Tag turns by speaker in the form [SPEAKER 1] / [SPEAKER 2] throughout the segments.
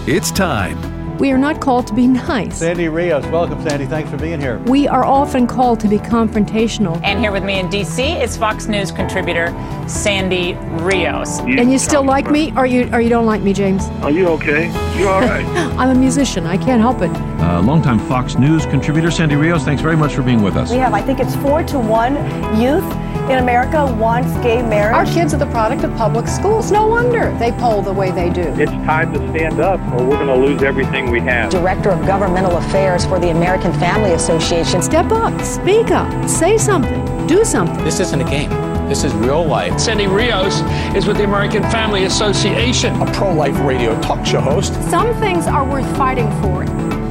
[SPEAKER 1] It's time.
[SPEAKER 2] We are not called to be nice.
[SPEAKER 3] Sandy Rios, welcome, Sandy. Thanks for being here.
[SPEAKER 2] We are often called to be confrontational.
[SPEAKER 4] And here with me in D.C. is Fox News contributor Sandy Rios.
[SPEAKER 2] And you still like me, or you don't like me, James?
[SPEAKER 5] Are you okay? You all right?
[SPEAKER 2] I'm a musician. I can't help it.
[SPEAKER 6] Longtime Fox News contributor Sandy Rios, thanks very much for being with us.
[SPEAKER 7] We have, I think it's 4-to-1 youth in America wants gay marriage.
[SPEAKER 8] Our kids are the product of public schools. No wonder they poll the way they do.
[SPEAKER 5] It's time to stand up or we're going to lose everything we have.
[SPEAKER 7] Director of Governmental Affairs for the American Family Association.
[SPEAKER 2] Step up, speak up, say something, do something.
[SPEAKER 9] This isn't a game. This is real life.
[SPEAKER 10] Sandy Rios is with the American Family Association.
[SPEAKER 9] A pro-life radio talk show host.
[SPEAKER 8] Some things are worth fighting for.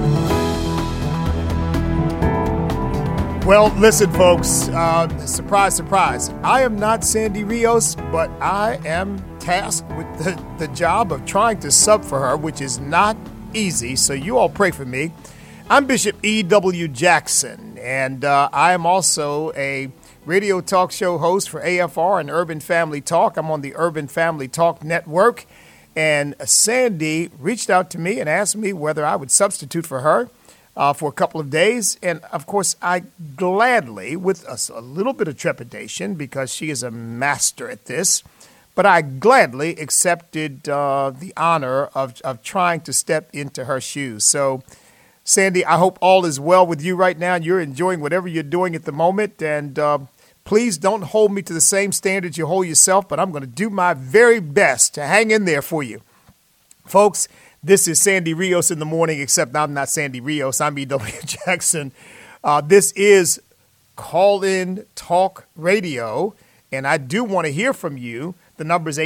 [SPEAKER 11] Well, listen, folks, surprise, surprise. I am not Sandy Rios, but I am tasked with the job of trying to sub for her, which is not easy, so you all pray for me. I'm Bishop E.W. Jackson, and I am also a radio talk show host for AFR and Urban Family Talk. I'm on the Urban Family Talk Network, and Sandy reached out to me and asked me whether I would substitute for her for a couple of days. And, of course, I gladly, with a little bit of trepidation, because she is a master at this, but I gladly accepted the honor of trying to step into her shoes. So, Sandy, I hope all is well with you right now. You're enjoying whatever you're doing at the moment. And please don't hold me to the same standards you hold yourself, but I'm going to do my very best to hang in there for you. Folks, this is Sandy Rios in the morning, except I'm not Sandy Rios. I'm E.W. Jackson. This is Call-In Talk Radio, and I do want to hear from you. The number is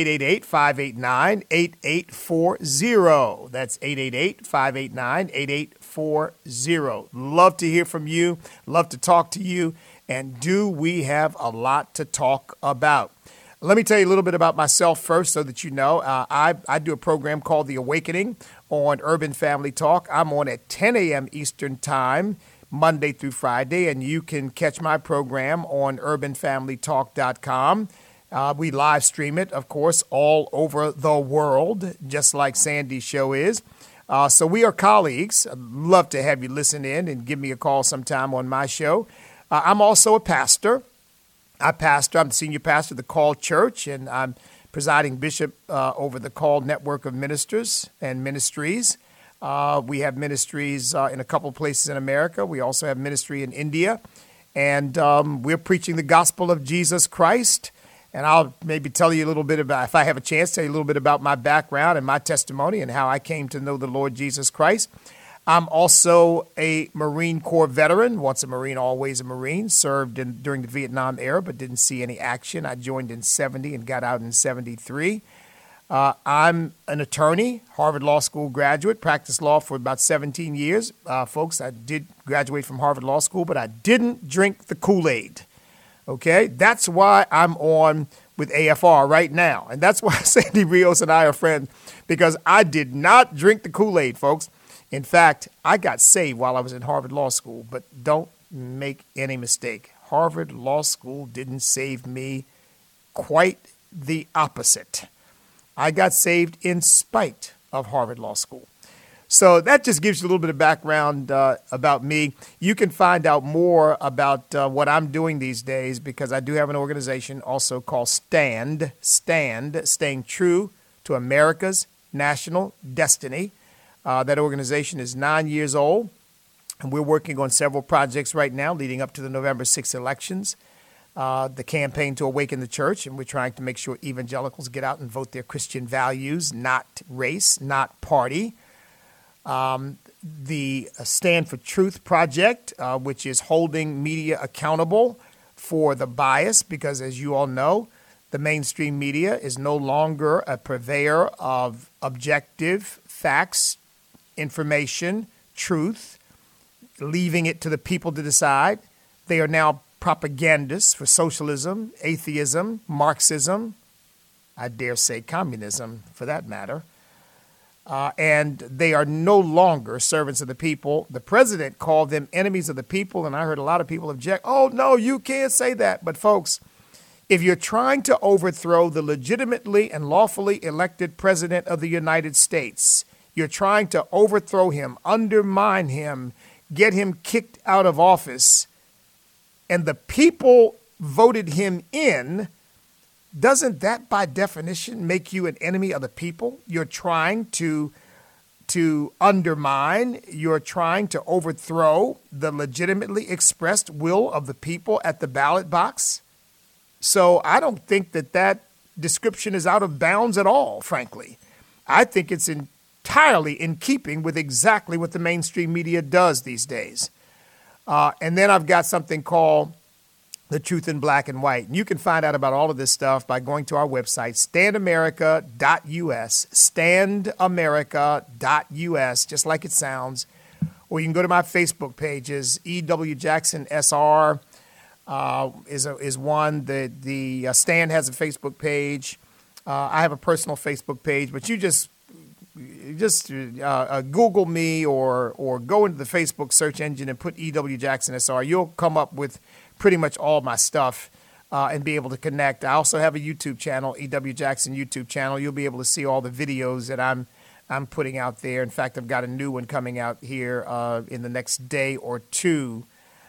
[SPEAKER 11] 888-589-8840. That's 888-589-8840. Love to hear from you. Love to talk to you. And do we have a lot to talk about? Let me tell you a little bit about myself first so that you know. I do a program called The Awakening on Urban Family Talk. I'm on at 10 a.m. Eastern Time, Monday through Friday, and you can catch my program on urbanfamilytalk.com. We live stream it, of course, all over the world, just like Sandy's show is. So we are colleagues. I'd love to have you listen in and give me a call sometime on my show. I'm also a pastor. I'm the senior pastor of the Called Church, and I'm presiding bishop over the Called Network of Ministers and Ministries. We have ministries in a couple places in America. We also have ministry in India, and we're preaching the gospel of Jesus Christ. And I'll maybe tell you a little bit about, if I have a chance, tell you a little bit about my background and my testimony and how I came to know the Lord Jesus Christ. I'm also a Marine Corps veteran, once a Marine, always a Marine, served during the Vietnam era, but didn't see any action. I joined in 70 and got out in 73. I'm an attorney, Harvard Law School graduate, practiced law for about 17 years. Folks, I did graduate from Harvard Law School, but I didn't drink the Kool-Aid. Okay, that's why I'm on with AFR right now. And that's why Sandy Rios and I are friends, because I did not drink the Kool-Aid, folks. In fact, I got saved while I was in Harvard Law School, but don't make any mistake. Harvard Law School didn't save me, quite the opposite. I got saved in spite of Harvard Law School. So that just gives you a little bit of background about me. You can find out more about what I'm doing these days, because I do have an organization also called STAND, Staying True to America's National Destiny. That organization is 9 years old, and we're working on several projects right now leading up to the November 6th elections, the campaign to awaken the church, and we're trying to make sure evangelicals get out and vote their Christian values, not race, not party. The Stand for Truth project, which is holding media accountable for the bias, because as you all know, the mainstream media is no longer a purveyor of objective facts, information, truth, leaving it to the people to decide. They are now propagandists for socialism, atheism, Marxism, I dare say communism for that matter. And they are no longer servants of the people. The president called them enemies of the people, and I heard a lot of people object. Oh, no, you can't say that. But folks, if you're trying to overthrow the legitimately and lawfully elected president of the United States, You're trying to overthrow him, undermine him, get him kicked out of office. And the people voted him in. Doesn't that by definition make you an enemy of the people? You're trying to undermine, you're trying to overthrow the legitimately expressed will of the people at the ballot box. So I don't think that description is out of bounds at all, frankly. I think it's entirely in keeping with exactly what the mainstream media does these days. And then I've got something called The Truth in Black and White. And you can find out about all of this stuff by going to our website, standamerica.us, standamerica.us, just like it sounds. Or you can go to my Facebook pages. E.W. Jackson SR is one. The Stand has a Facebook page. I have a personal Facebook page, but you just Google me or go into the Facebook search engine and put E.W. Jackson SR. You'll come up with pretty much all my stuff and be able to connect. I also have a YouTube channel, E.W. Jackson YouTube channel. You'll be able to see all the videos that I'm putting out there. In fact, I've got a new one coming out here in the next day or two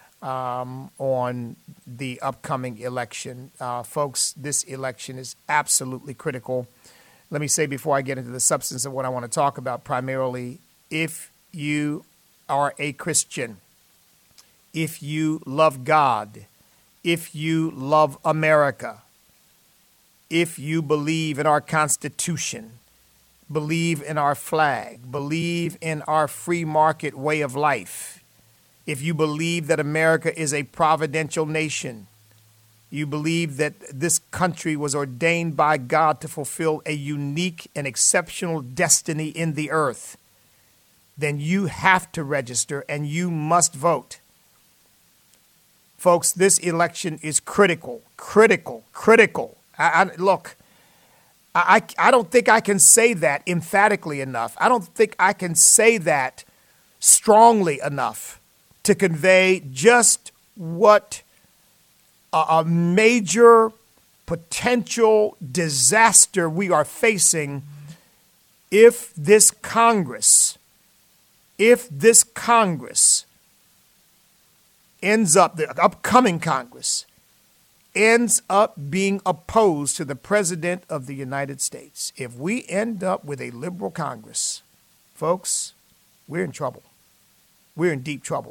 [SPEAKER 11] on the upcoming election. Folks, this election is absolutely critical. Let me say before I get into the substance of what I want to talk about primarily, if you are a Christian, if you love God, if you love America, if you believe in our Constitution, believe in our flag, believe in our free market way of life, if you believe that America is a providential nation, you believe that this country was ordained by God to fulfill a unique and exceptional destiny in the earth, then you have to register and you must vote. Folks, this election is critical. Look, I don't think I can say that emphatically enough. I don't think I can say that strongly enough to convey just what a major potential disaster we are facing if this Congress ends up, the upcoming Congress ends up being opposed to the President of the United States. If we end up with a liberal Congress, folks, we're in trouble. We're in deep trouble.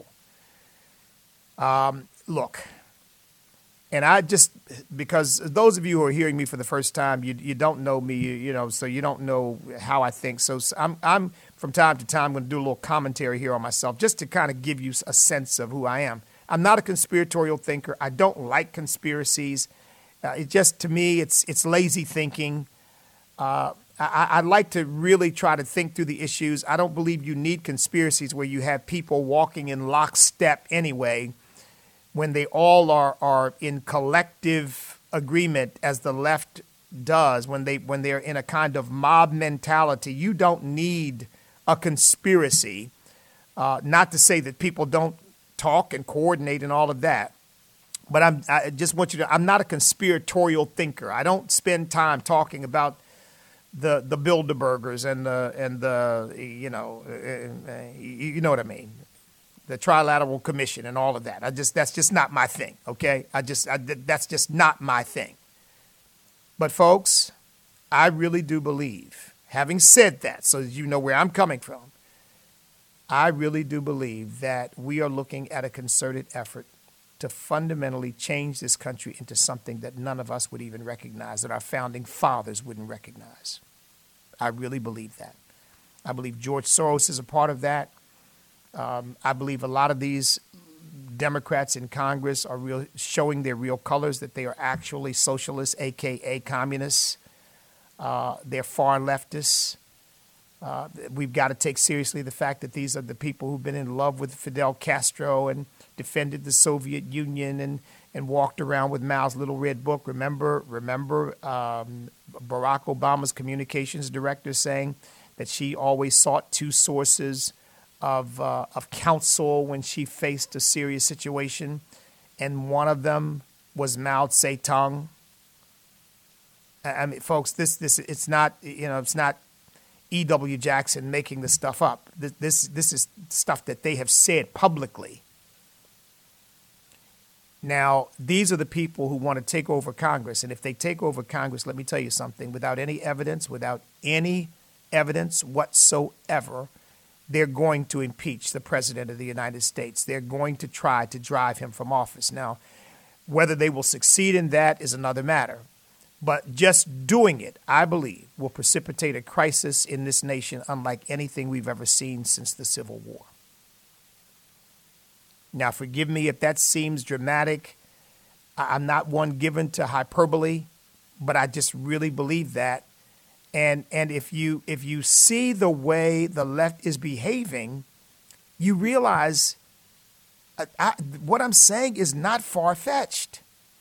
[SPEAKER 11] Look, and I just, because those of you who are hearing me for the first time, you don't know me, so you don't know how I think. So I'm from time to time going to do a little commentary here on myself just to kind of give you a sense of who I am. I'm not a conspiratorial thinker. I don't like conspiracies. It just, to me, it's lazy thinking. I like to really try to think through the issues. I don't believe you need conspiracies where you have people walking in lockstep anyway, when they all are in collective agreement, as the left does, when they're in a kind of mob mentality. You don't need a conspiracy. Not to say that people don't talk and coordinate and all of that, but I just want you to, I'm not a conspiratorial thinker. I don't spend time talking about the Bilderbergers and the you know what I mean, the Trilateral Commission and all of that. That's just not my thing. Okay, that's just not my thing. But folks, I really do believe, having said that, so that you know where I'm coming from, I really do believe that we are looking at a concerted effort to fundamentally change this country into something that none of us would even recognize, that our founding fathers wouldn't recognize. I really believe that. I believe George Soros is a part of that. I believe a lot of these Democrats in Congress are showing their real colors, that they are actually socialists, a.k.a. communists. They're far leftists. We've got to take seriously the fact that these are the people who've been in love with Fidel Castro and defended the Soviet Union and walked around with Mao's little red book. Remember Barack Obama's communications director saying that she always sought two sources of counsel when she faced a serious situation, and one of them was Mao Zedong. I mean, folks, this it's not, E.W. Jackson making this stuff up. This is stuff that they have said publicly. Now, these are the people who want to take over Congress. And if they take over Congress, let me tell you something, without any evidence whatsoever, they're going to impeach the president of the United States. They're going to try to drive him from office. Now, whether they will succeed in that is another matter. But just doing it, I believe, will precipitate a crisis in this nation unlike anything we've ever seen since the Civil War. Now, forgive me if that seems dramatic. I'm not one given to hyperbole, but I just really believe that. And if you see the way the left is behaving, you realize what I'm saying is not far-fetched,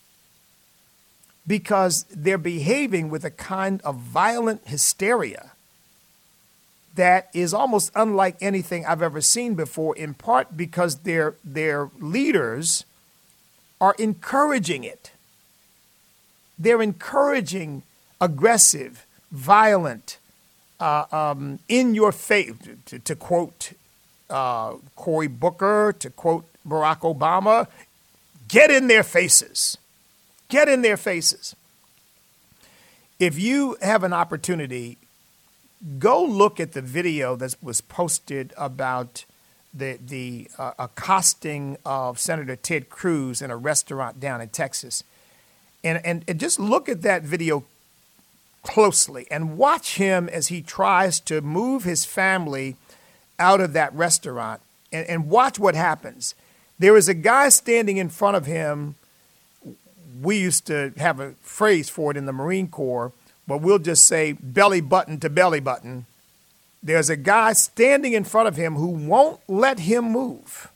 [SPEAKER 11] because they're behaving with a kind of violent hysteria that is almost unlike anything I've ever seen before, in part because their leaders are encouraging it. They're encouraging aggressive, violent, in your face, to quote Cory Booker, to quote Barack Obama, get in their faces. Get in their faces. If you have an opportunity, go look at the video that was posted about the accosting of Senator Ted Cruz in a restaurant down in Texas. And just look at that video closely and watch him as he tries to move his family out of that restaurant, and watch what happens. There is a guy standing in front of him. We used to have a phrase for it in the Marine Corps, but we'll just say belly button to belly button. There's a guy standing in front of him who won't let him move.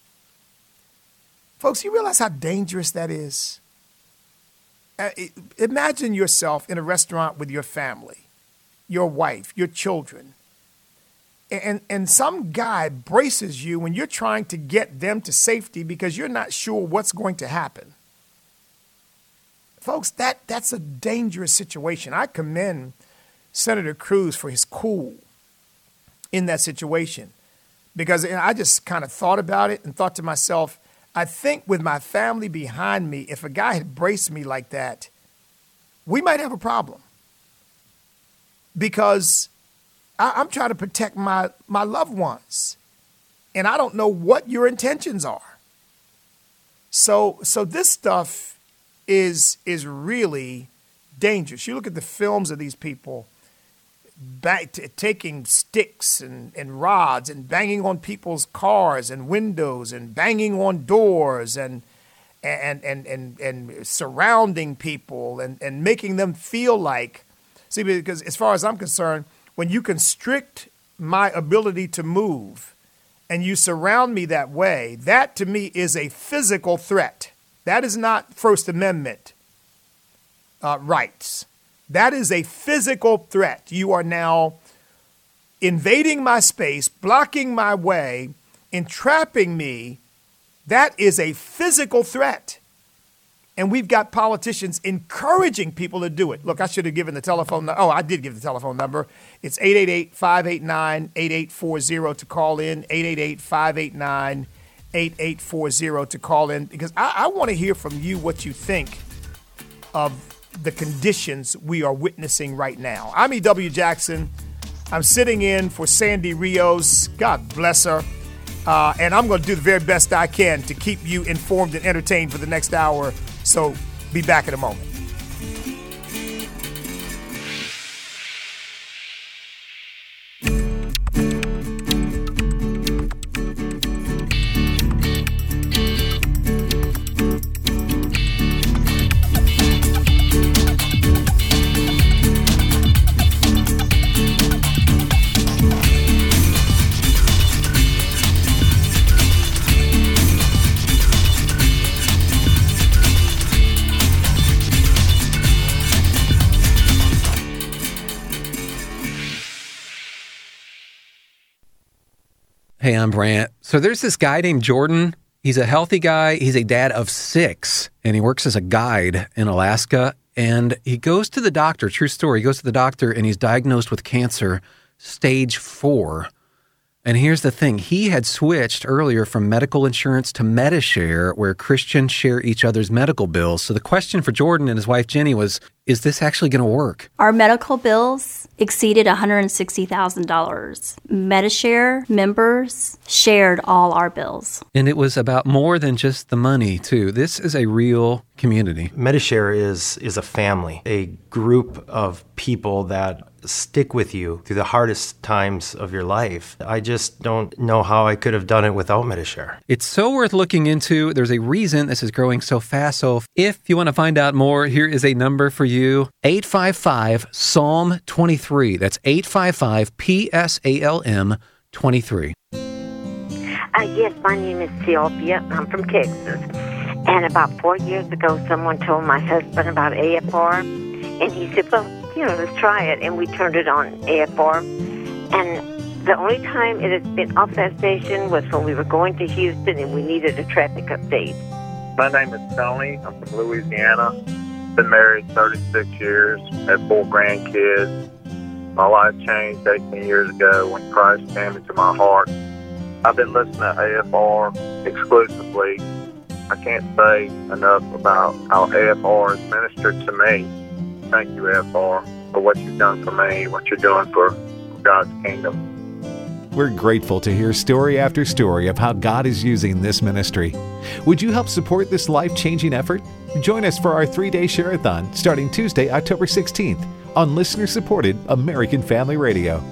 [SPEAKER 11] Folks, you realize how dangerous that is? Imagine yourself in a restaurant with your family, your wife, your children, and some guy braces you when you're trying to get them to safety because you're not sure what's going to happen. Folks, that's a dangerous situation. I commend Senator Cruz for his cool in that situation, because I just kind of thought about it and thought to myself, I think with my family behind me, if a guy had braced me like that, we might have a problem, because I'm trying to protect my loved ones, and I don't know what your intentions are. So this stuff is really dangerous. You look at the films of these people taking sticks and rods and banging on people's cars and windows and banging on doors and surrounding people and making them feel like, see, because as far as I'm concerned, when you constrict my ability to move and you surround me that way, that to me is a physical threat. That is not First Amendment rights. That is a physical threat. You are now invading my space, blocking my way, entrapping me. That is a physical threat. And we've got politicians encouraging people to do it. Look, I should have given the telephone number. Oh, I did give the telephone number. It's 888-589-8840 to call in, 888-589-8840 to call in, because I want to hear from you what you think of the conditions we are witnessing right now. I'm E.W. Jackson. I'm sitting in for Sandy Rios. God bless her. And I'm going to do the very best I can to keep you informed and entertained for the next hour. So be back in a moment.
[SPEAKER 1] Hey, I'm Brant. So there's this guy named Jordan. He's a healthy guy. He's a dad of 6, and he works as a guide in Alaska. And he goes to the doctor, true story, he goes to the doctor, and he's diagnosed with cancer stage 4. And here's the thing. He had switched earlier from medical insurance to Medi-Share, where Christians share each other's medical bills. So the question for Jordan and his wife Jenny was, is this actually going to work?
[SPEAKER 12] Our medical bills exceeded $160,000. Medi-Share members shared all our bills.
[SPEAKER 1] And it was about more than just the money, too. This is a real community.
[SPEAKER 13] Medi-Share is a family, a group of people that stick with you through the hardest times of your life. I just don't know how I could have done it without Medi-Share.
[SPEAKER 1] It's so worth looking into. There's a reason this is growing so fast. So if you want to find out more, here is a number for you. 855-PSALM-23. That's 855-PSALM-23.
[SPEAKER 14] Yes, my name is Sylvia. I'm from Texas. And about 4 years ago, someone told my husband about AFR. And he said, well, let's try it. And we turned it on AFR. And the only time it has been off that station was when we were going to Houston and we needed a traffic update.
[SPEAKER 5] My name is Tony. I'm from Louisiana. Been married 36 years. Had 4 grandkids. My life changed 18 years ago when Christ came into my heart. I've been listening to AFR exclusively. I can't say enough about how AFR has ministered to me. Thank you, AFR, for what you've done for me, what you're doing for God's kingdom.
[SPEAKER 15] We're grateful to hear story after story of how God is using this ministry. Would you help support this life-changing effort? Join us for our 3-day share-a-thon starting Tuesday, October 16th on listener-supported American Family Radio.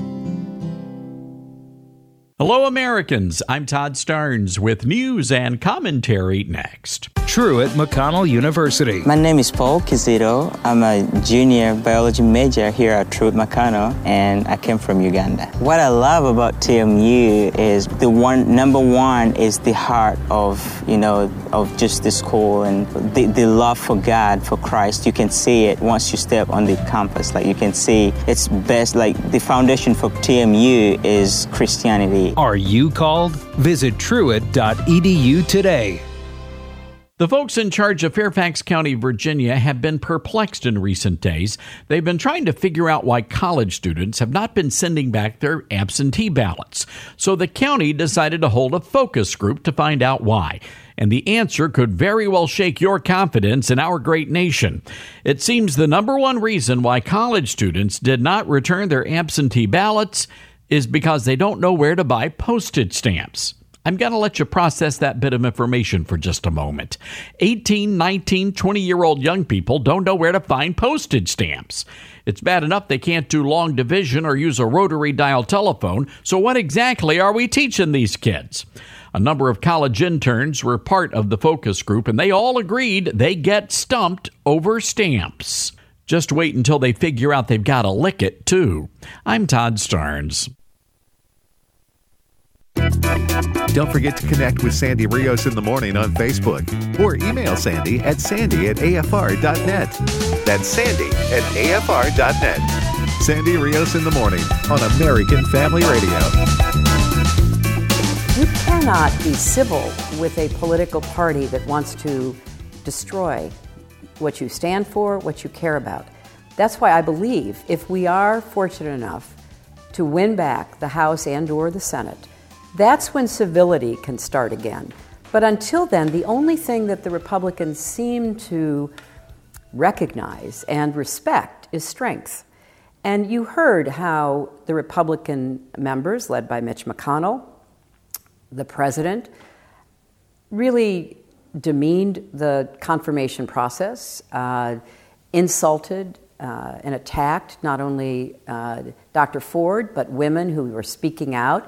[SPEAKER 16] Hello, Americans. I'm Todd Starnes with news and commentary next.
[SPEAKER 17] Truett McConnell University.
[SPEAKER 18] My name is Paul Kizito. I'm a junior biology major here at Truett McConnell, and I came from Uganda. What I love about TMU is number one is the heart of just the school and the love for God, for Christ. You can see it once you step on the campus. Like you can see it's best, like the foundation for TMU is Christianity.
[SPEAKER 17] Are you called? Visit truett.edu today.
[SPEAKER 16] The folks in charge of Fairfax County, Virginia, have been perplexed in recent days. They've been trying to figure out why college students have not been sending back their absentee ballots. So the county decided to hold a focus group to find out why. And the answer could very well shake your confidence in our great nation. It seems the number one reason why college students did not return their absentee ballots is because they don't know where to buy postage stamps. I'm going to let you process that bit of information for just a moment. 18, 19, 20-year-old young people don't know where to find postage stamps. It's bad enough they can't do long division or use a rotary dial telephone, so what exactly are we teaching these kids? A number of college interns were part of the focus group, and they all agreed they get stumped over stamps. Just wait until they figure out they've got to lick it, too. I'm Todd Starnes.
[SPEAKER 15] Don't forget to connect with Sandy Rios in the morning on Facebook or email Sandy at sandy@afr.net. That's sandy@afr.net. Sandy Rios in the morning on American Family Radio.
[SPEAKER 8] You cannot be civil with a political party that wants to destroy what you stand for, what you care about. That's why I believe if we are fortunate enough to win back the House and/or the Senate, that's when civility can start again. But until then, the only thing that the Republicans seem to recognize and respect is strength. And you heard how the Republican members, led by Mitch McConnell, the president, really demeaned the confirmation process, insulted and attacked not only Dr. Ford, but women who were speaking out.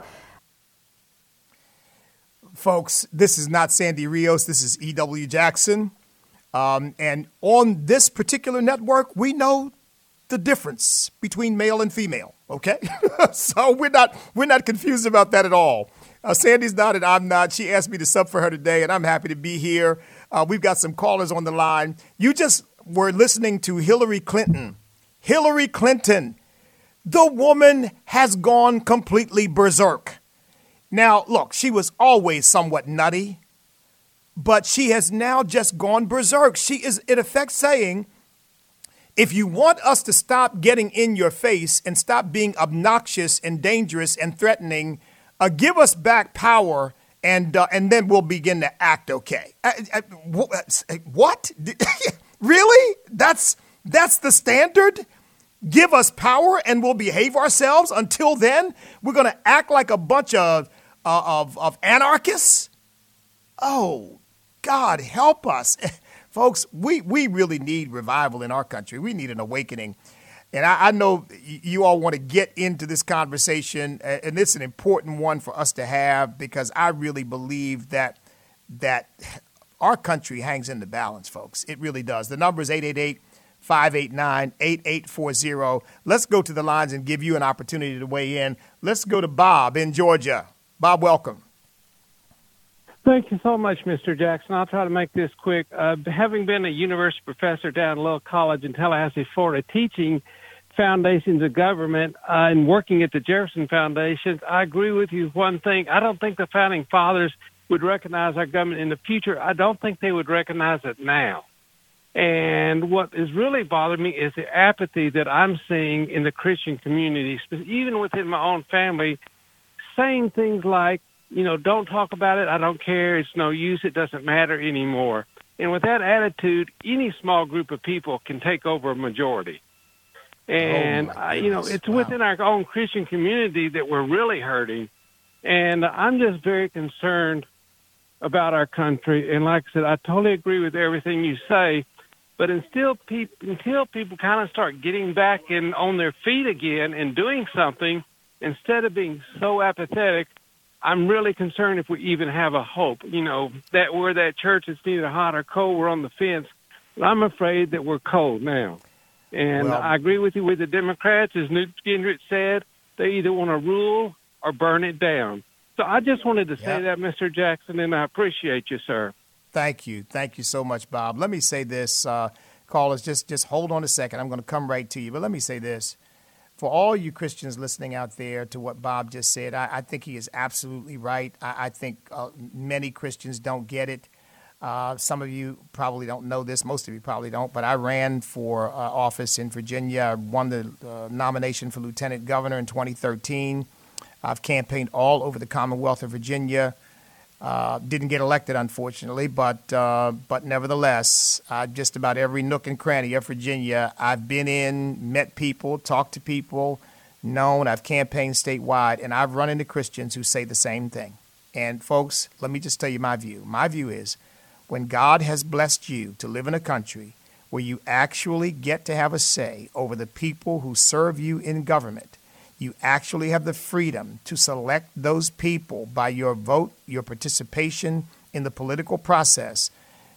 [SPEAKER 11] Folks, this is not Sandy Rios. This is E.W. Jackson. And on this particular network, we know the difference between male and female, okay? So we're not confused about that at all. Sandy's not and I'm not. She asked me to sub for her today, and I'm happy to be here. We've got some callers on the line. You just were listening to Hillary Clinton. Hillary Clinton, the woman has gone completely berserk. Now, look, she was always somewhat nutty, but she has now just gone berserk. She is, in effect, saying If you want us to stop getting in your face and stop being obnoxious and dangerous and threatening, give us back power, and then we'll begin to act okay. What? Really? That's the standard? Give us power and we'll behave ourselves. Until then, we're going to act like a bunch of anarchists? Oh, God, help us. Folks, we really need revival in our country. We need an awakening. And I know you all want to get into this conversation, and it's an important one for us to have, because I really believe that our country hangs in the balance, folks. It really does. The number is 888-589-8840. Let's go to the lines and give you an opportunity to weigh in. Let's go to Bob in Georgia. Bob, welcome.
[SPEAKER 19] Thank you so much, Mr. Jackson. I'll try to make this quick. Having been a university professor down at Lowell College in Tallahassee, Florida, teaching foundations of government and working at the Jefferson Foundation, I agree with you one thing. I don't think the founding fathers would recognize our government in the future. I don't think they would recognize it now. And what is really bothering me is the apathy that I'm seeing in the Christian community, even within my own family, saying things like, don't talk about it. I don't care. It's no use. It doesn't matter anymore. And with that attitude, any small group of people can take over a majority. And, it's within our own Christian community that we're really hurting. And I'm just very concerned about our country. And like I said, I totally agree with everything you say. But until people kind of start getting back on their feet again and doing something, instead of being so apathetic, I'm really concerned if we even have a hope. That we're that church that's neither hot or cold, we're on the fence. But I'm afraid that we're cold now. And I agree with you with the Democrats. As Newt Gingrich said, they either want to rule or burn it down. So I just wanted to say that, Mr. Jackson, and I appreciate you, sir.
[SPEAKER 11] Thank you. Thank you so much, Bob. Let me say this, callers, just hold on a second. I'm going to come right to you. But let me say this. For all you Christians listening out there to what Bob just said, I think he is absolutely right. I think many Christians don't get it. Some of you probably don't know this. Most of you probably don't. But I ran for office in Virginia. I won the nomination for lieutenant governor in 2013. I've campaigned all over the Commonwealth of Virginia. Didn't get elected, unfortunately, but nevertheless, just about every nook and cranny of Virginia, I've been in, met people, talked to people, known. I've campaigned statewide, and I've run into Christians who say the same thing. And folks, let me just tell you my view. My view is when God has blessed you to live in a country where you actually get to have a say over the people who serve you in government, you actually have the freedom to select those people by your vote, your participation in the political process,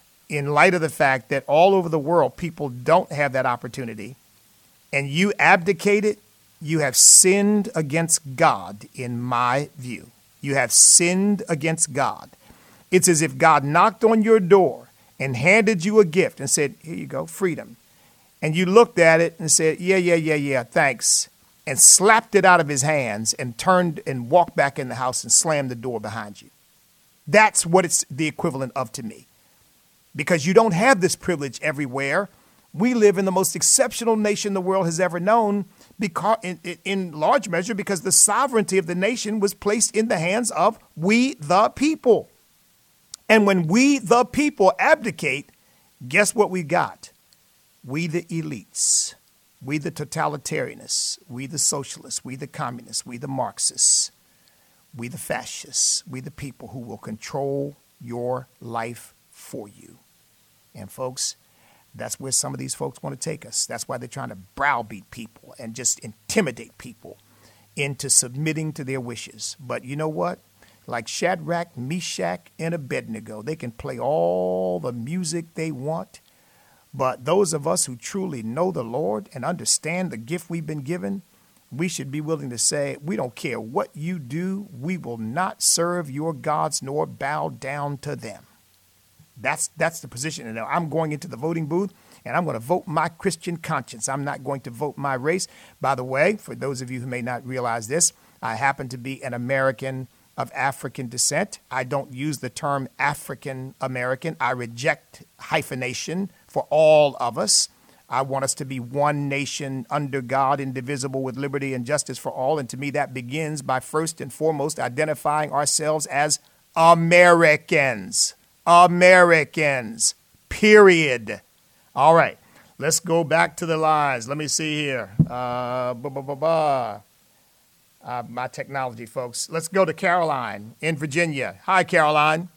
[SPEAKER 11] in light of the fact that all over the world people don't have that opportunity, and you abdicate it, you have sinned against God, in my view. You have sinned against God. It's as if God knocked on your door and handed you a gift and said, here you go, freedom. And you looked at it and said, yeah, thanks, and slapped it out of his hands and turned and walked back in the house and slammed the door behind you. That's what it's the equivalent of to me. Because you don't have this privilege everywhere. We live in the most exceptional nation the world has ever known, because, in large measure because the sovereignty of the nation was placed in the hands of we the people. And when we the people abdicate, guess what we got? We the elites. We the totalitarianists, we the socialists, we the communists, we the Marxists, we the fascists, we the people who will control your life for you. And folks, that's where some of these folks want to take us. That's why they're trying to browbeat people and just intimidate people into submitting to their wishes. But you know what? Like Shadrach, Meshach, and Abednego, they can play all the music they want. But those of us who truly know the Lord and understand the gift we've been given, we should be willing to say, we don't care what you do, we will not serve your gods nor bow down to them. That's the position. And I'm going into the voting booth and I'm going to vote my Christian conscience. I'm not going to vote my race. By the way, for those of you who may not realize this, I happen to be an American of African descent. I don't use the term African American. I reject hyphenation for all of us. I want us to be one nation under God, indivisible, with liberty and justice for all. And to me, that begins by first and foremost identifying ourselves as Americans. Americans, period. All right, let's go back to the lines. Let me see here. My technology, folks. Let's go to Caroline in Virginia. Hi, Caroline.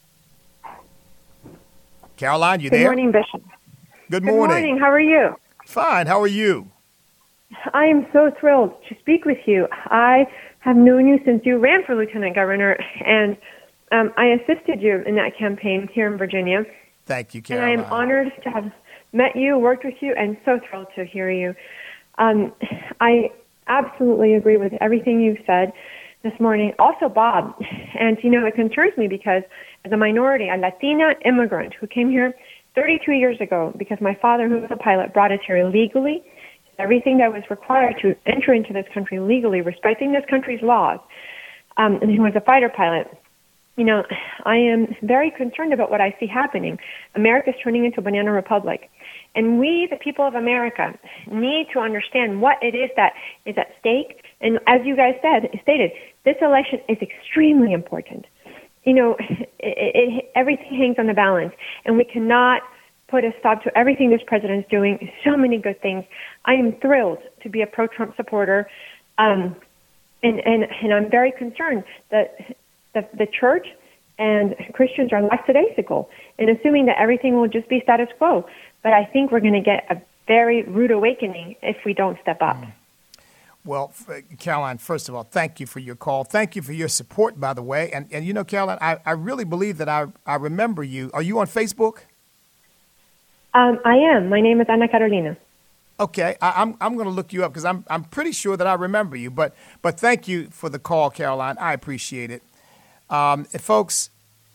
[SPEAKER 11] Caroline, you there?
[SPEAKER 20] Good morning, Bishop.
[SPEAKER 11] Good morning.
[SPEAKER 20] Good morning. How are you?
[SPEAKER 11] Fine. How are you?
[SPEAKER 20] I am so thrilled to speak with you. I have known you since you ran for lieutenant governor, and I assisted you in that campaign here in Virginia.
[SPEAKER 11] Thank you, Caroline.
[SPEAKER 20] And I am honored to have met you, worked with you, and so thrilled to hear you. I absolutely agree with everything you've said this morning. Also, Bob, and it concerns me because as a minority, a Latina immigrant who came here 32 years ago because my father, who was a pilot, brought us here illegally, everything that was required to enter into this country legally, respecting this country's laws, and he was a fighter pilot. I am very concerned about what I see happening. America is turning into a banana republic. And we, the people of America, need to understand what it is that is at stake. And as you guys stated, this election is extremely important. Everything hangs on the balance, and we cannot put a stop to everything this president is doing. So many good things. I am thrilled to be a pro-Trump supporter, and I'm very concerned that the church and Christians are lackadaisical in assuming that everything will just be status quo. But I think we're going to get a very rude awakening if we don't step up.
[SPEAKER 11] Well, Caroline, first of all, thank you for your call. Thank you for your support, by the way. And Caroline, I really believe that I remember you. Are you on Facebook?
[SPEAKER 20] I am. My name is Ana Carolina.
[SPEAKER 11] Okay, I'm going to look you up because I'm pretty sure that I remember you. But thank you for the call, Caroline. I appreciate it. Folks,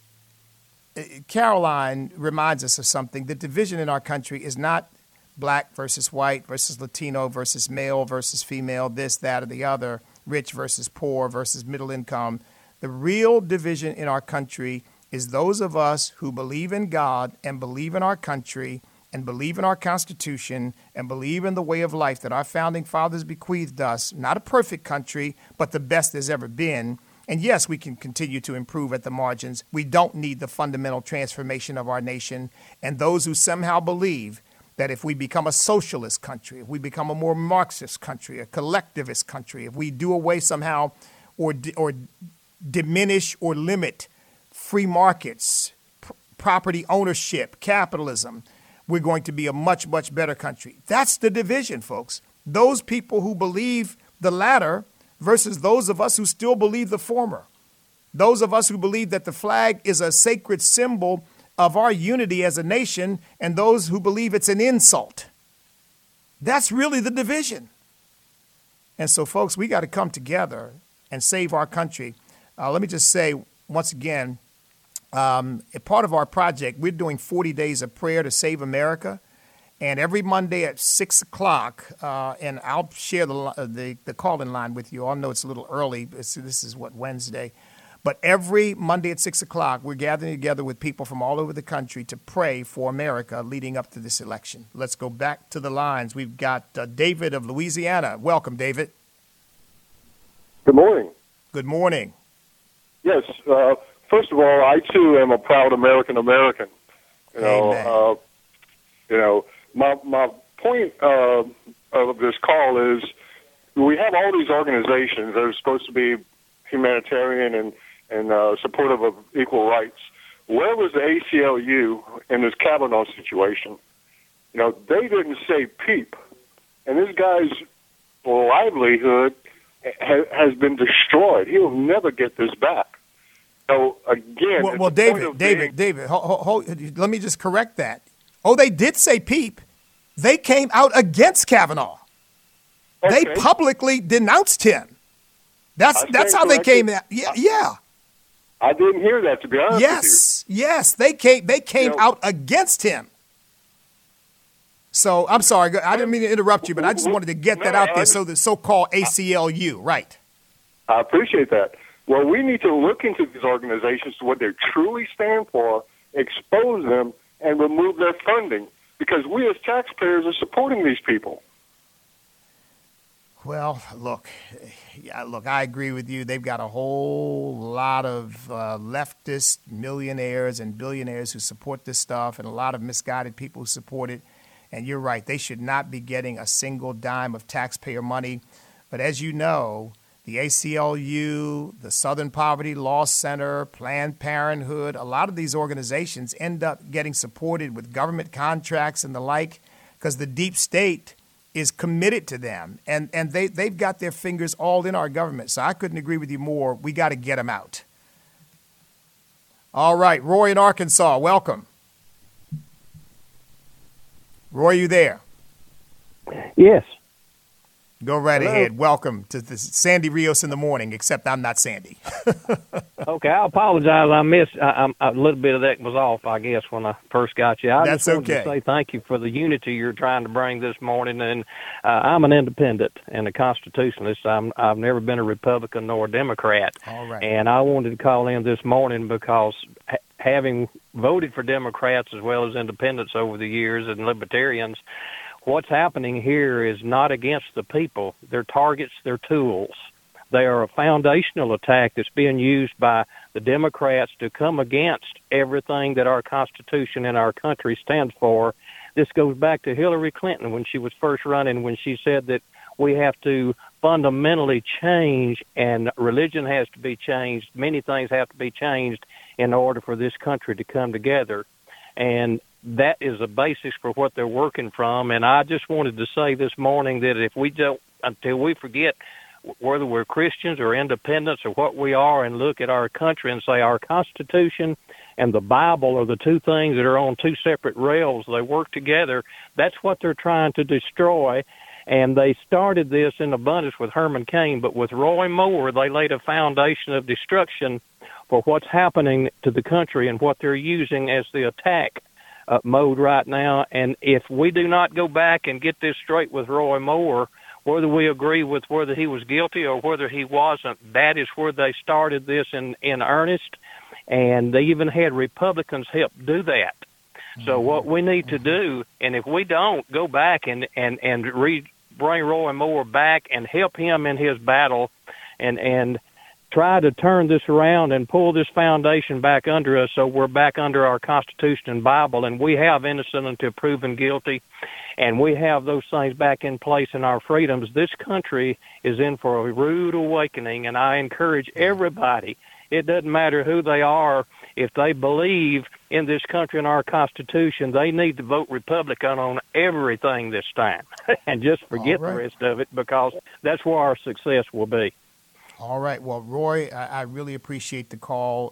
[SPEAKER 11] Caroline reminds us of something. The division in our country is not black versus white versus Latino versus male versus female, this, that, or the other, rich versus poor versus middle income. The real division in our country is those of us who believe in God and believe in our country and believe in our Constitution and believe in the way of life that our founding fathers bequeathed us. Not a perfect country, but the best there's ever been. And yes, we can continue to improve at the margins. We don't need the fundamental transformation of our nation. And those who somehow believe that if we become a socialist country, if we become a more Marxist country, a collectivist country, if we do away somehow or diminish or limit free markets, property ownership, capitalism, we're going to be a much, much better country. That's the division, folks. Those people who believe the latter versus those of us who still believe the former. Those of us who believe that the flag is a sacred symbol of our unity as a nation, and those who believe it's an insult. That's really the division. And so, folks, we got to come together and save our country. Let me just say once again, a part of our project, we're doing 40 days of prayer to save America. And every Monday at 6 o'clock, and I'll share the call-in line with you. I know it's a little early. This is Wednesday. But every Monday at 6 o'clock, we're gathering together with people from all over the country to pray for America leading up to this election. Let's go back to the lines. We've got David of Louisiana. Welcome, David.
[SPEAKER 21] Good morning.
[SPEAKER 11] Good morning.
[SPEAKER 21] Yes. First of all, I, too, am a proud American.
[SPEAKER 11] Amen.
[SPEAKER 21] My point of this call is we have all these organizations that are supposed to be humanitarian and supportive of equal rights. Where was the ACLU in this Kavanaugh situation? They didn't say peep. And this guy's livelihood has been destroyed. He'll never get this back. So, again...
[SPEAKER 11] Well, David, hold, let me just correct that. Oh, they did say peep. They came out against Kavanaugh. Okay. They publicly denounced him. That's how they came out. Yeah.
[SPEAKER 21] I didn't hear that, to be honest with you.
[SPEAKER 11] Yes, they came out against him. So I'm sorry, I didn't mean to interrupt you, but I just wanted to get that out there. So the so-called ACLU, right?
[SPEAKER 21] I appreciate that. Well, we need to look into these organizations to what they truly stand for, expose them, and remove their funding. because we as taxpayers are supporting these people.
[SPEAKER 11] Well, look, I agree with you. They've got a whole lot of leftist millionaires and billionaires who support this stuff, and a lot of misguided people who support it. And you're right, they should not be getting a single dime of taxpayer money. But as you know, the ACLU, the Southern Poverty Law Center, Planned Parenthood, a lot of these organizations end up getting supported with government contracts and the like because the deep state is committed to them. And they've got their fingers all in our government. So I couldn't agree with you more. We got to get them out. All right, Roy in Arkansas, welcome. Roy, you there?
[SPEAKER 3] Yes.
[SPEAKER 11] Go right ahead. Welcome to the Sandy Rios in the morning, except I'm not Sandy.
[SPEAKER 3] Okay, I apologize. I missed a little bit of that was off, I guess, when I first got you. I
[SPEAKER 11] That's
[SPEAKER 3] just wanted
[SPEAKER 11] okay.
[SPEAKER 3] to say thank you for the unity you're trying to bring this morning. And I'm an independent and a constitutionalist. I've never been a Republican nor a Democrat.
[SPEAKER 11] All right.
[SPEAKER 3] And I wanted to call in this morning because having voted for Democrats as well as independents over the years and libertarians, what's happening here is not against the people. They're targets, they're tools. They are a foundational attack that's being used by the Democrats to come against everything that our Constitution and our country stands for. This goes back to Hillary Clinton when she was first running, when she said that we have to fundamentally change and religion has to be changed. Many things have to be changed in order for this country to come together. And that is the basis for what they're working from. And I just wanted to say this morning that if we don't, until we forget whether we're Christians or independents or what we are and look at our country and say our Constitution and the Bible are the two things that are on two separate rails, they work together. That's what they're trying to destroy. And they started this in abundance with Herman Cain, but with Roy Moore, they laid a foundation of destruction for what's happening to the country and what they're using as the attack mode right now. And if we do not go back and get this straight with Roy Moore, whether we agree with whether he was guilty or whether he wasn't, that is where they started this in earnest. And they even had Republicans help do that. So what we need to do, and if we don't go back and bring Roy Moore back and help him in his battle and try to turn this around and pull this foundation back under us so we're back under our Constitution and Bible, and we have innocent until proven guilty, and we have those things back in place in our freedoms, this country is in for a rude awakening. And I encourage everybody, it doesn't matter who they are, if they believe in this country and our Constitution, they need to vote Republican on everything this time and just forget the rest of it, because that's where our success will be.
[SPEAKER 11] All right. Well, Roy, I really appreciate the call.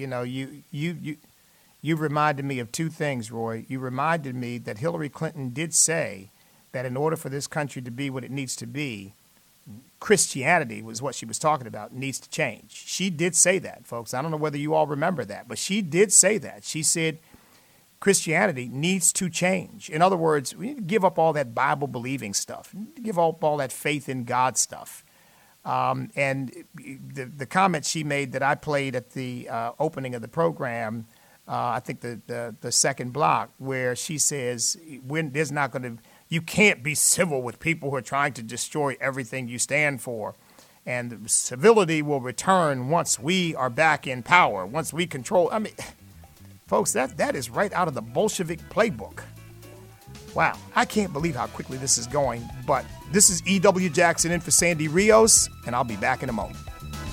[SPEAKER 11] You reminded me of two things, Roy. You reminded me that Hillary Clinton did say that in order for this country to be what it needs to be, Christianity was what she was talking about, needs to change. She did say that, folks. I don't know whether you all remember that, but she did say that. She said Christianity needs to change. In other words, we need to give up all that Bible-believing stuff, give up all that faith in God stuff. And the comment she made that I played at the opening of the program, I think the second block, where she says there's not going to, you can't be civil with people who are trying to destroy everything you stand for. And civility will return once we are back in power, once we control. I mean, folks, that is right out of the Bolshevik playbook. Wow, I can't believe how quickly this is going. But this is E.W. Jackson in for Sandy Rios, and I'll be back in a moment.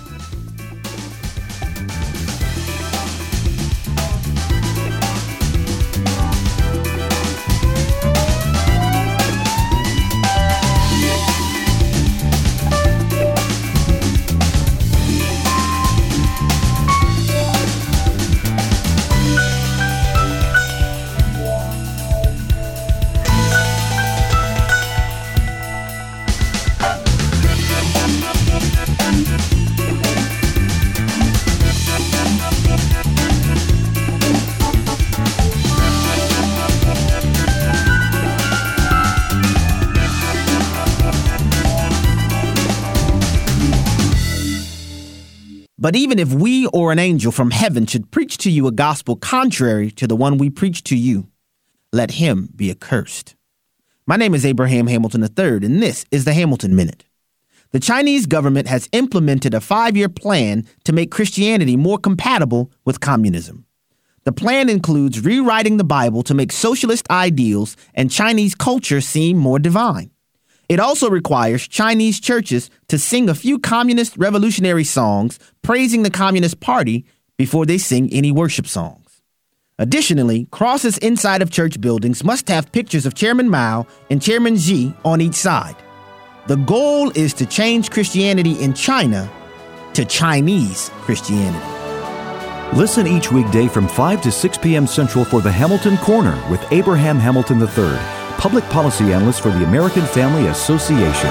[SPEAKER 22] But even if we or an angel from heaven should preach to you a gospel contrary to the one we preach to you,
[SPEAKER 4] let him be accursed. My name is Abraham Hamilton III, and this is the Hamilton Minute. The Chinese government has implemented a 5-year plan to make Christianity more compatible with communism. The plan includes rewriting the Bible to make socialist ideals and Chinese culture seem more divine. It also requires Chinese churches to sing a few communist revolutionary songs praising the Communist Party before they sing any worship songs. Additionally, crosses inside of church buildings must have pictures of Chairman Mao and Chairman Xi on each side. The goal is to change Christianity in China to Chinese Christianity.
[SPEAKER 22] Listen each weekday from 5 to 6 p.m. Central for the Hamilton Corner with Abraham Hamilton III, Public Policy Analyst for the American Family Association.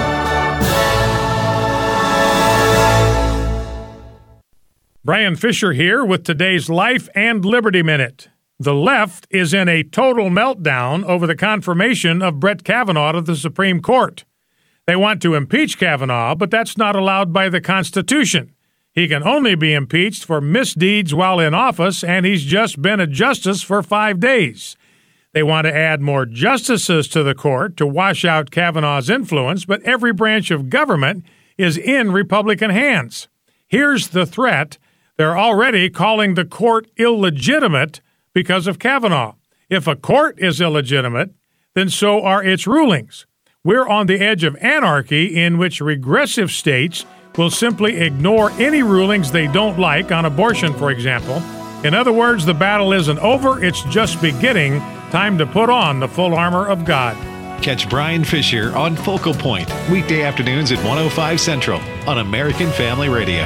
[SPEAKER 23] Brian Fisher here with today's Life and Liberty Minute. The left is in a total meltdown over the confirmation of Brett Kavanaugh to the Supreme Court. They want to impeach Kavanaugh, but that's not allowed by the Constitution. He can only be impeached for misdeeds while in office, and he's just been a justice for 5 days. They want to add more justices to the court to wash out Kavanaugh's influence, but every branch of government is in Republican hands. Here's the threat. They're already calling the court illegitimate because of Kavanaugh. If a court is illegitimate, then so are its rulings. We're on the edge of anarchy in which regressive states will simply ignore any rulings they don't like on abortion, for example. In other words, the battle isn't over, it's just beginning. Time to put on the full armor of God.
[SPEAKER 15] Catch Brian Fisher on Focal Point, weekday afternoons at 105 Central on American Family Radio.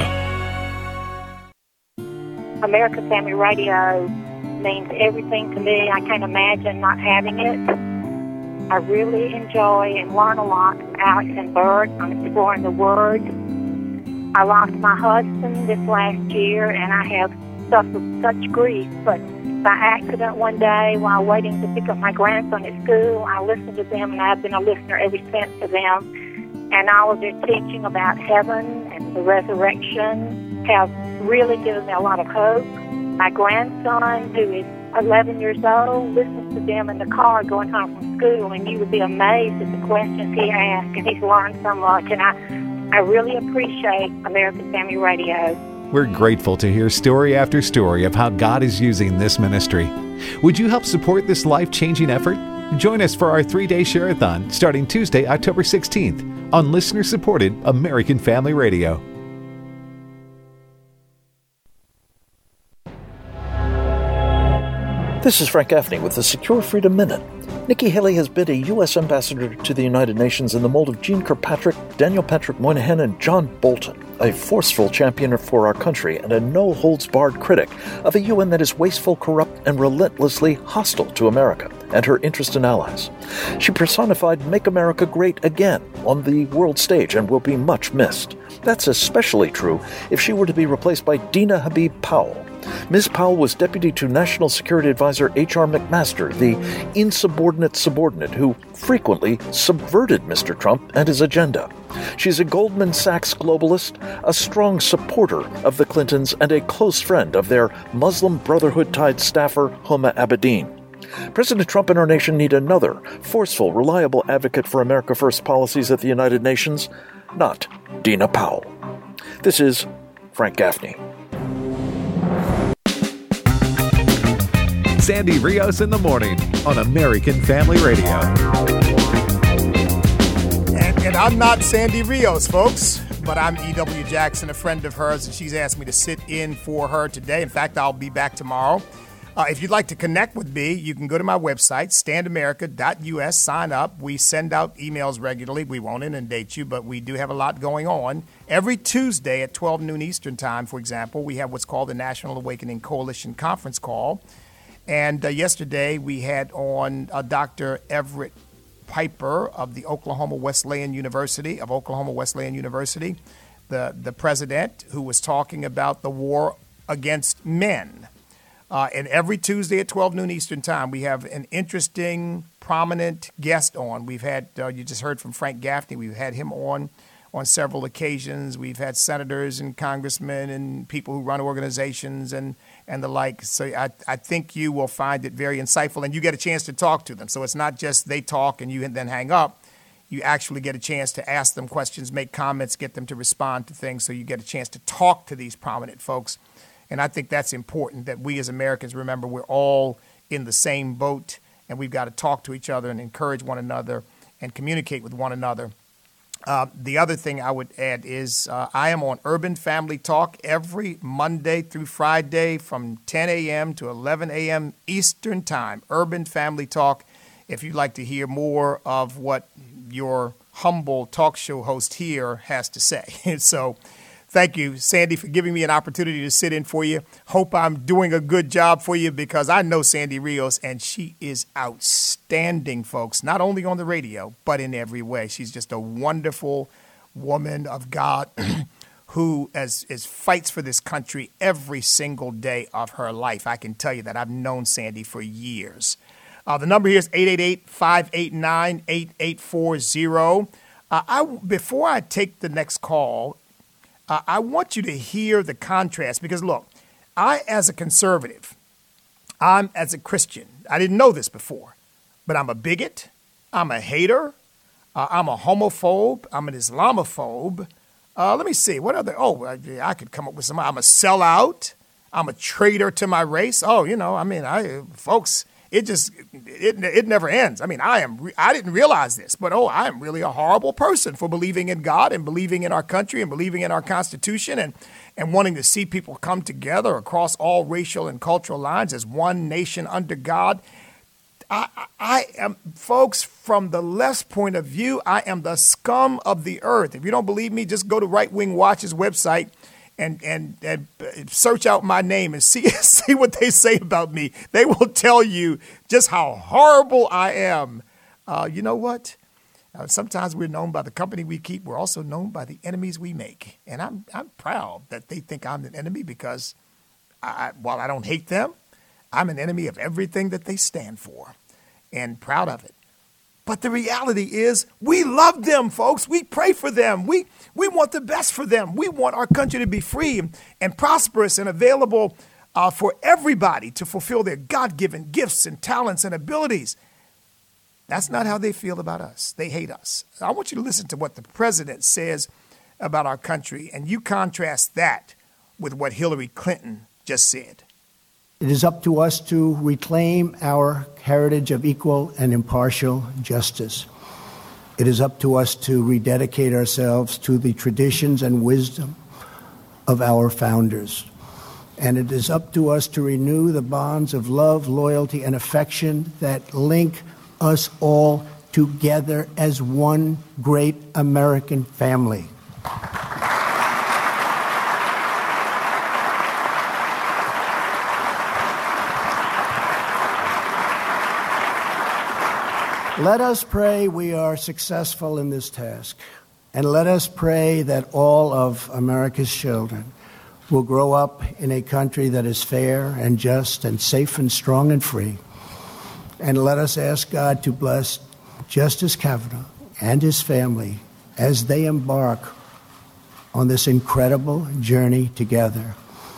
[SPEAKER 24] American Family Radio means everything to me. I can't imagine not having it. I really enjoy and learn a lot from Alex and Bert. I'm exploring the Word. I lost my husband this last year, and I have suffered such grief. But by accident one day, while waiting to pick up my grandson at school, I listened to them, and I've been a listener ever since to them. And all of their teaching about heaven and the resurrection have really given me a lot of hope. My grandson, who is 11 years old, listens to them in the car going home from school, and you would be amazed at the questions he asks, and he's learned so much. And I really appreciate American Family Radio.
[SPEAKER 15] We're grateful to hear story after story of how God is using this ministry. Would you help support this life-changing effort? Join us for our 3-day share-a-thon starting Tuesday, October 16th on listener-supported American Family Radio.
[SPEAKER 25] This is Frank Gaffney with the Secure Freedom Minute. Nikki Haley has been a U.S. ambassador to the United Nations in the mold of Jeane Kirkpatrick, Daniel Patrick Moynihan, and John Bolton, a forceful champion for our country and a no-holds-barred critic of a UN that is wasteful, corrupt, and relentlessly hostile to America and her interest and allies. She personified Make America Great Again on the world stage and will be much missed. That's especially true if she were to be replaced by Dina Habib Powell. Ms. Powell was deputy to National Security Advisor H.R. McMaster, the insubordinate subordinate who frequently subverted Mr. Trump and his agenda. She's a Goldman Sachs globalist, a strong supporter of the Clintons, and a close friend of their Muslim Brotherhood-tied staffer, Huma Abedin. President Trump and our nation need another forceful, reliable advocate for America First policies at the United Nations, not Dina Powell. This is Frank Gaffney.
[SPEAKER 15] Sandy Rios in the morning on American Family Radio.
[SPEAKER 11] And I'm not Sandy Rios, folks, but I'm E.W. Jackson, a friend of hers, and she's asked me to sit in for her today. In fact, I'll be back tomorrow. If you'd like to connect with me, you can go to my website, standamerica.us, sign up. We send out emails regularly. We won't inundate you, but we do have a lot going on. Every Tuesday at 12 noon Eastern time, for example, we have what's called the National Awakening Coalition conference call. And yesterday we had on Dr. Everett Piper of the Oklahoma Wesleyan University, the president, who was talking about the war against men. And every Tuesday at 12 noon Eastern time, we have an interesting, prominent guest on. We've had, you just heard from Frank Gaffney, we've had him on on several occasions. We've had senators and congressmen and people who run organizations and the like. So I think you will find it very insightful, and you get a chance to talk to them. So it's not just they talk and you then hang up. You actually get a chance to ask them questions, make comments, get them to respond to things. So you get a chance to talk to these prominent folks. And I think that's important, that we as Americans remember we're all in the same boat, and we've got to talk to each other and encourage one another and communicate with one another. The other thing I would add is I am on Urban Family Talk every Monday through Friday from 10 a.m. to 11 a.m. Eastern Time. Urban Family Talk, if you'd like to hear more of what your humble talk show host here has to say. So thank you, Sandy, for giving me an opportunity to sit in for you. Hope I'm doing a good job for you, because I know Sandy Rios, and she is outstanding, folks, not only on the radio, but in every way. She's just a wonderful woman of God who is fights for this country every single day of her life. I can tell you that. I've known Sandy for years. The number here is 888-589-8840. Before I take the next call, I want you to hear the contrast, because, look, I, as a conservative, I'm as a Christian. I didn't know this before, but I'm a bigot. I'm a hater. I'm a homophobe. I'm an Islamophobe. Let me see. What other? Oh, I could come up with some. I'm a sellout. I'm a traitor to my race. Oh, folks, it never ends. I mean, I didn't realize this, but I am really a horrible person for believing in God and believing in our country and believing in our Constitution and wanting to see people come together across all racial and cultural lines as one nation under God. I am, folks, from the left's point of view, I am the scum of the earth. If you don't believe me, just go to Right Wing Watch's website and search out my name and see what they say about me. They will tell you just how horrible I am. You know what? Sometimes we're known by the company we keep. We're also known by the enemies we make. And I'm proud that they think I'm an enemy, because while I don't hate them, I'm an enemy of everything that they stand for, and proud of it. But the reality is we love them, folks. We pray for them. We want the best for them. We want our country to be free and prosperous and available for everybody to fulfill their God-given gifts and talents and abilities. That's not how they feel about us. They hate us. I want you to listen to what the president says about our country, and you contrast that with what Hillary Clinton just said.
[SPEAKER 2] It is up to us to reclaim our heritage of equal and impartial justice. It is up to us to rededicate ourselves to the traditions and wisdom of our founders. And it is up to us to renew the bonds of love, loyalty, and affection that link us all together as one great American family. Let us pray we are successful in this task, and let us pray that all of America's children will grow up in a country that is fair and just and safe and strong and free. And let us ask God to bless Justice Kavanaugh and his family as they embark on this incredible journey together.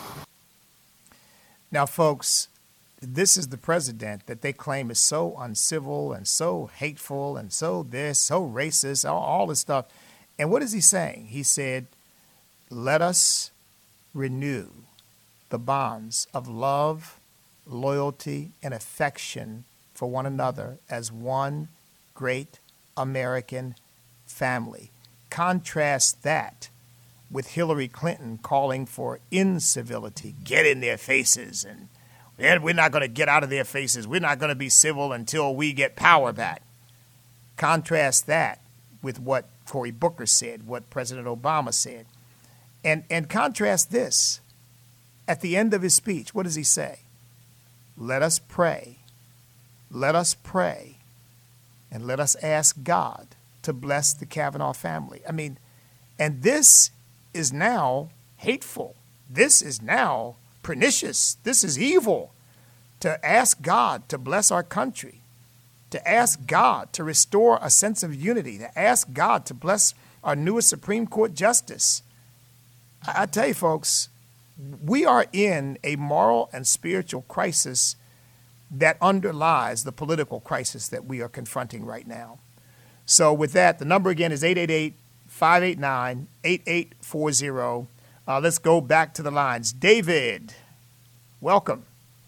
[SPEAKER 11] Now, folks, this is the president that they claim is so uncivil and so hateful and so this, so racist, all this stuff. And what is he saying? He said, let us renew the bonds of love, loyalty, and affection for one another as one great American family. Contrast that with Hillary Clinton calling for incivility, get in their faces, and we're not going to get out of their faces. We're not going to be civil until we get power back. Contrast that with what Cory Booker said, what President Obama said. And contrast this. At the end of his speech, what does he say? Let us pray. Let us pray. And let us ask God to bless the Kavanaugh family. I mean, and this is now hateful. This is now pernicious. This is evil. To ask God to bless our country, to ask God to restore a sense of unity, to ask God to bless our newest Supreme Court justice. I tell you, folks, we are in a moral and spiritual crisis that underlies the political crisis that we are confronting right now. So with that, the number again is 888-589-8840. Let's go back to the lines. David, welcome.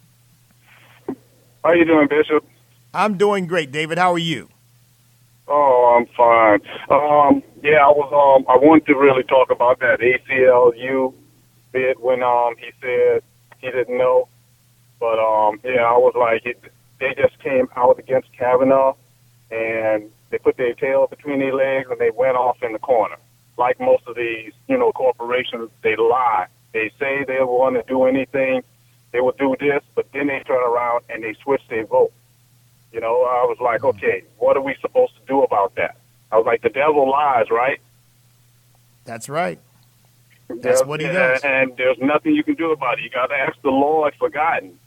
[SPEAKER 21] How you doing, Bishop?
[SPEAKER 11] I'm doing great, David. How are you?
[SPEAKER 21] Oh, I'm fine. I wanted to really talk about that ACLU bit when he said he didn't know. But I was like, they just came out against Kavanaugh, and they put their tail between their legs, and they went off in the corner. Like most of these, corporations, they lie. They say they want to do anything, they will do this, but then they turn around and they switch their vote. I was like, okay, what are we supposed to do about that? I was like, the devil lies, right?
[SPEAKER 11] That's right. That's what he does.
[SPEAKER 21] And there's nothing you can do about it. You got to ask the Lord for guidance.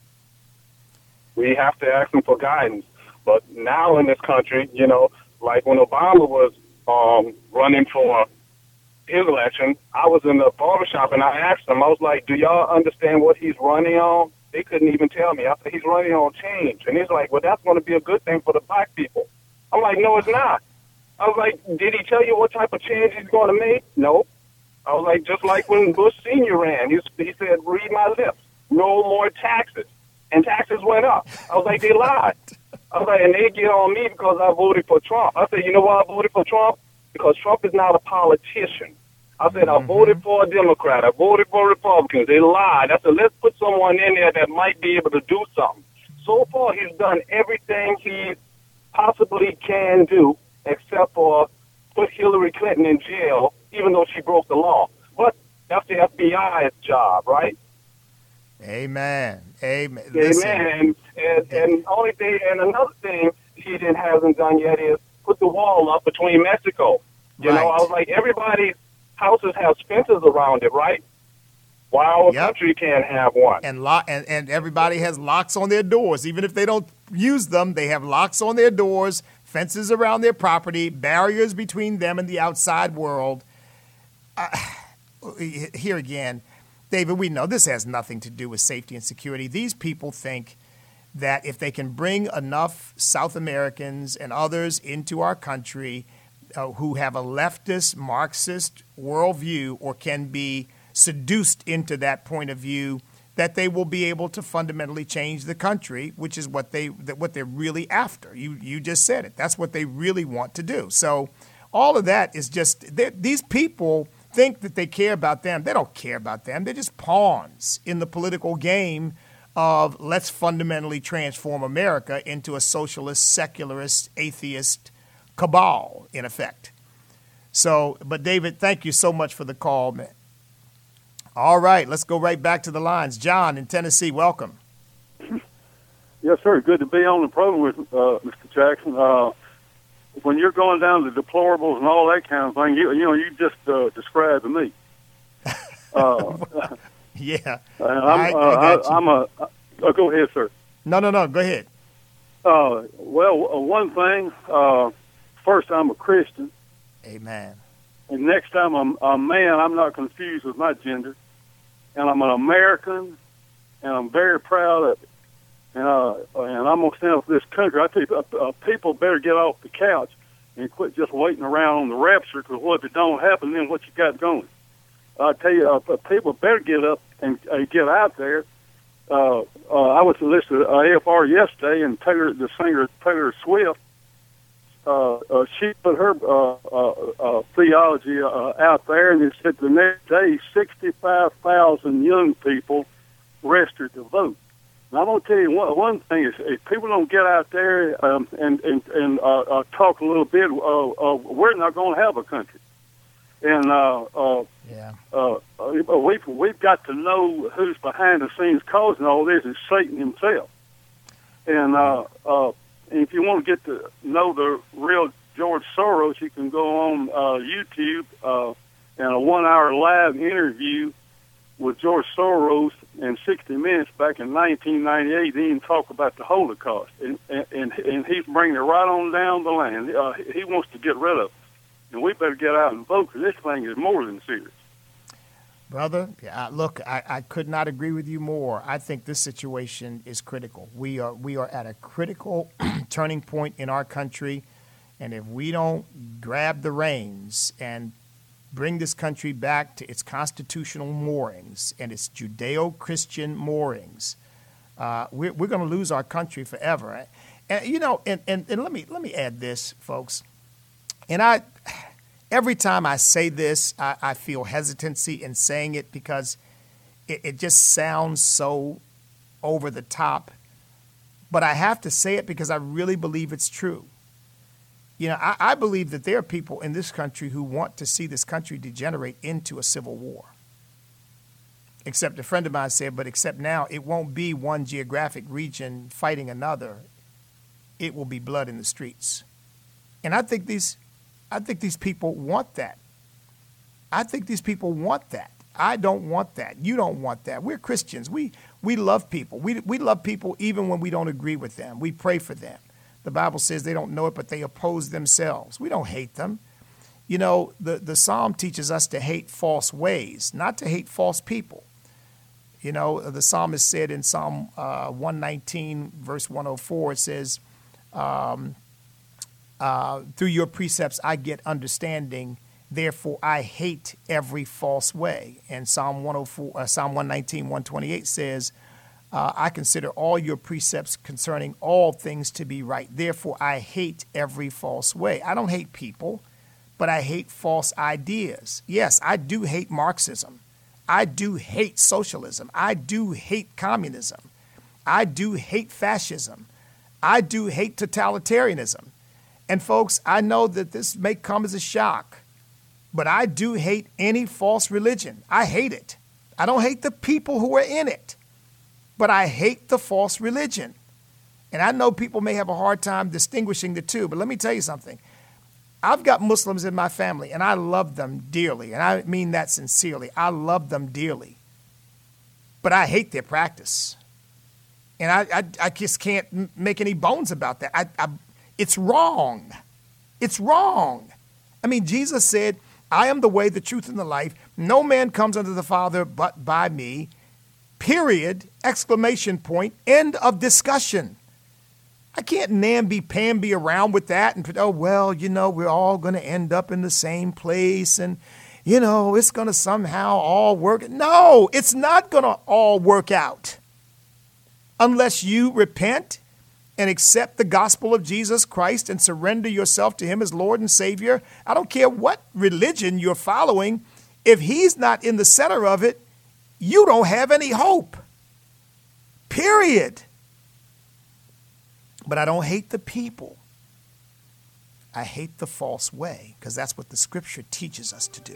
[SPEAKER 21] We have to ask him for guidance. But now in this country, like when Obama was running for his election, I was in the barbershop and I asked him, I was like, do y'all understand what he's running on? They couldn't even tell me. I said, he's running on change. And he's like, well, that's going to be a good thing for the black people. I'm like, no, it's not. I was like, did he tell you what type of change he's going to make? No. I was like, just like when Bush Sr. ran, he said, read my lips, no more taxes. And taxes went up. I was like, they lied. I was like, and they get on me because I voted for Trump. I said, you know why I voted for Trump? Because Trump is not a politician. I said, I voted for a Democrat. I voted for Republicans. They lied. I said, let's put someone in there that might be able to do something. So far, he's done everything he possibly can do, except for put Hillary Clinton in jail, even though she broke the law. But that's the FBI's job, right?
[SPEAKER 11] Amen. Amen.
[SPEAKER 21] Amen. And only thing, and another thing he hasn't done yet is put the wall up between Mexico. You know, I was like, everybody's houses have fences around it, right? Why our country can't have one?
[SPEAKER 11] And everybody has locks on their doors. Even if they don't use them, they have locks on their doors, fences around their property, barriers between them and the outside world. Here again, David, we know this has nothing to do with safety and security. These people think that if they can bring enough South Americans and others into our country who have a leftist, Marxist worldview or can be seduced into that point of view, that they will be able to fundamentally change the country, which is what they're really after. You just said it. That's what they really want to do. So all of that is just these people think that they care about them. They don't care about them. They're just pawns in the political game of let's fundamentally transform America into a socialist, secularist, atheist cabal, in effect. So, but David, thank you so much for the call, man. All right, let's go right back to the lines. John in Tennessee, welcome.
[SPEAKER 6] Yes, sir. Good to be on the program with Mr. Jackson. When you're going down to deplorables and all that kind of thing, you just described to me.
[SPEAKER 11] Yeah.
[SPEAKER 6] Go ahead, sir.
[SPEAKER 11] No. Go ahead.
[SPEAKER 6] One thing. First, I'm a Christian.
[SPEAKER 11] Amen.
[SPEAKER 6] And next time I'm a man, I'm not confused with my gender. And I'm an American, and I'm very proud of it. And I'm going to stand up for this country. I tell you, people better get off the couch and quit just waiting around on the rapture, because what if it don't happen, then what you got going? I tell you, people better get up and get out there. I was listening to AFR yesterday, and the singer Taylor Swift, she put her theology out there, and it said the next day 65,000 young people registered to vote. And I'm going to tell you one thing is, if people don't get out there and talk a little bit, we're not going to have a country. And we've got to know who's behind the scenes causing all this is Satan himself. And if you want to get to know the real George Soros, you can go on YouTube and a 1-hour live interview with George Soros in 60 Minutes back in 1998. He didn't talk about the Holocaust, and he's bringing it right on down the line. He wants to get rid of it. and we better get out and vote, because this thing is more than serious.
[SPEAKER 11] Brother, look, I could not agree with you more. I think this situation is critical. We are at a critical turning point in our country, and if we don't grab the reins and bring this country back to its constitutional moorings and its Judeo-Christian moorings, we're going to lose our country forever. And you know, and let me add this, folks. And every time I say this, I feel hesitancy in saying it because it just sounds so over the top. But I have to say it because I really believe it's true. You know, I believe that there are people in this country who want to see this country degenerate into a civil war. Except a friend of mine said, but except now, it won't be one geographic region fighting another. It will be blood in the streets. And I think these people want that. I think these people want that. I don't want that. You don't want that. We're Christians. We love people. We love people even when we don't agree with them. We pray for them. The Bible says they don't know it, but they oppose themselves. We don't hate them. You know, the Psalm teaches us to hate false ways, not to hate false people. You know, the psalmist said in Psalm 119, verse 104, it says, through your precepts I get understanding, therefore I hate every false way. And Psalm 119, 128 says, I consider all your precepts concerning all things to be right. Therefore I hate every false way. I don't hate people, but I hate false ideas. Yes, I do hate Marxism. I do hate socialism. I do hate communism. I do hate fascism. I do hate totalitarianism. And folks, I know that this may come as a shock, but I do hate any false religion. I hate it. I don't hate the people who are in it, but I hate the false religion. And I know people may have a hard time distinguishing the two, but let me tell you something. I've got Muslims in my family, and I love them dearly, and I mean that sincerely. I love them dearly, but I hate their practice. And I just can't make any bones about that. It's wrong. It's wrong. I mean, Jesus said, I am the way, the truth, and the life. No man comes unto the Father but by me. Period. Exclamation point. End of discussion. I can't namby-pamby around with that and, oh, well, you know, we're all going to end up in the same place and, you know, it's going to somehow all work. No, it's not going to all work out unless you repent and accept the gospel of Jesus Christ and surrender yourself to him as Lord and Savior. I don't care what religion you're following. If he's not in the center of it, you don't have any hope. Period. But I don't hate the people. I hate the false way, because that's what the scripture teaches us to do.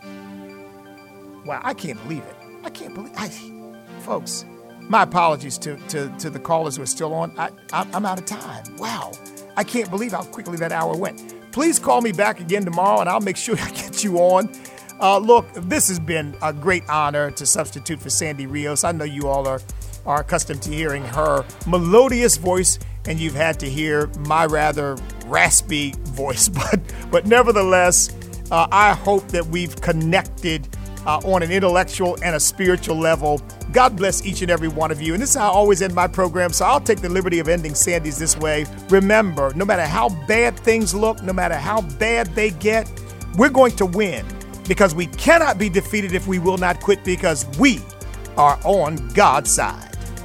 [SPEAKER 11] Wow, I can't believe it. I can't believe it. Folks, my apologies to the callers who are still on. I'm out of time. Wow. I can't believe how quickly that hour went. Please call me back again tomorrow, and I'll make sure I get you on. Look, this has been a great honor to substitute for Sandy Rios. I know you all are accustomed to hearing her melodious voice, and you've had to hear my rather raspy voice. But nevertheless, I hope that we've connected on an intellectual and a spiritual level. God bless each and every one of you. And this is how I always end my program, so I'll take the liberty of ending Sandy's this way. Remember, no matter how bad things look, no matter how bad they get, we're going to win, because we cannot be defeated if we will not quit, because we are on God's side.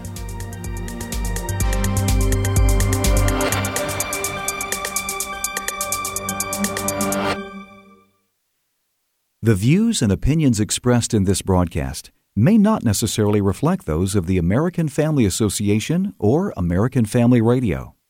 [SPEAKER 22] The views and opinions expressed in this broadcast may not necessarily reflect those of the American Family Association or American Family Radio.